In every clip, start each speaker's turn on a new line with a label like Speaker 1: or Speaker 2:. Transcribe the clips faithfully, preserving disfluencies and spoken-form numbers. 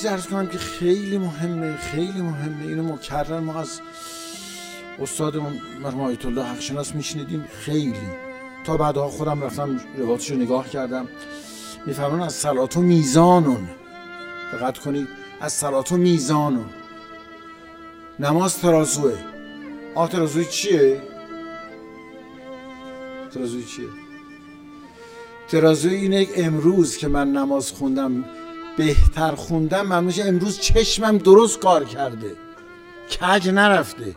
Speaker 1: چیزی عرض کنم که خیلی مهمه، خیلی مهمه، اینو مکرر ما از استادمون مرحوم آیت الله حقشناس میشنیدیم خیلی، تا بعدها خودم رفتم روایتش رو نگاه کردم. میفرمان از صلات و میزانون، دقت کنید، از صلات و میزانون. نماز ترازوه. آه ترازوی چیه؟ ترازوی چیه؟ ترازوی اینه امروز که من نماز خوندم بهتر خوندم، من میشه امروز چشمم درست کار کرده، کج نرفته،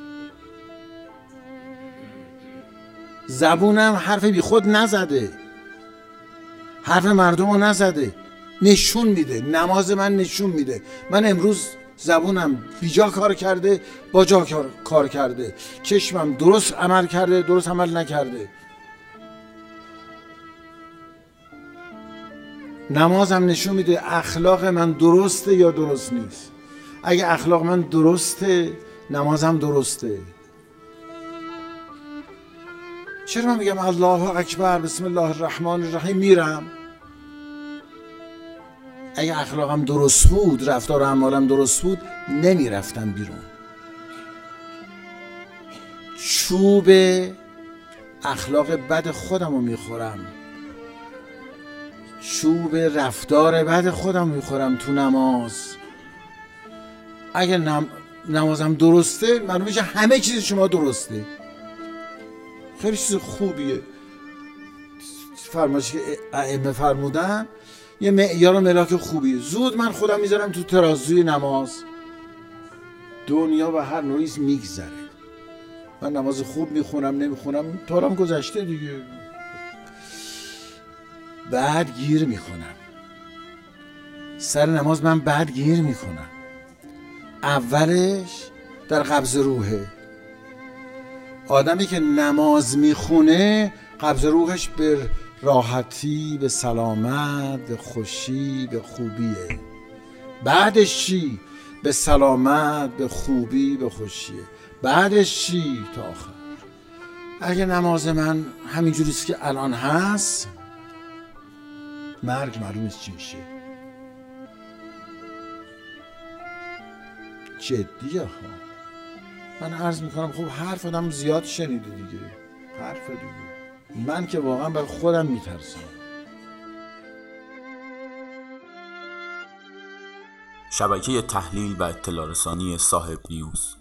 Speaker 1: زبونم حرف بی خود نزده، حرف مردم رو نزده، نشون میده. نماز من نشون میده من امروز زبونم بیجا کار کرده، با جا کار کرده، چشمم درست عمل کرده، درست عمل نکرده. نمازم نشون میده اخلاق من درسته یا درست نیست. اگه اخلاق من درسته، نمازم درسته. چرا من میگم الله اکبر بسم الله الرحمن الرحیم میرم؟ اگه اخلاقم درست بود، رفتار و اعمالم درست بود، نمیرفتم بیرون. چوب اخلاق بد خودم رو میخورم، چوب رفتار بد خودم میخورم تو نماز. اگه نم... نمازم درسته، معلومه میشه همه چیز شما درسته. خیلی چیز خوبیه. فرمایشی که ائمه فرمودن یه معیار و ملاک خوبیه. زود من خودم میذارم تو ترازوی نماز، دنیا و هر نوعیز میگذره. من نماز خوب میخونم نمیخونم تارم گذشته دیگه، بعد گیر میکنم سر نماز. من بعد گیر میکنم. اولش در قبض روحه. آدمی که نماز میخونه قبض روحش به راحتی، به سلامت، به خوشی، به خوبیه. بعدش چی؟ به سلامت، به خوبی، به خوشیه. بعدش چی؟ تا آخر. اگه نماز من همینجوریست که الان هست، مرگ معلوم نیست چی میشه. جدیه ها. من عرض میکنم خب حرف آدم زیاد شنیده دیگه، حرف دیگه. من که واقعا بر خودم میترسم.
Speaker 2: شبکه تحلیل و اطلاع رسانی صاحب نیوز.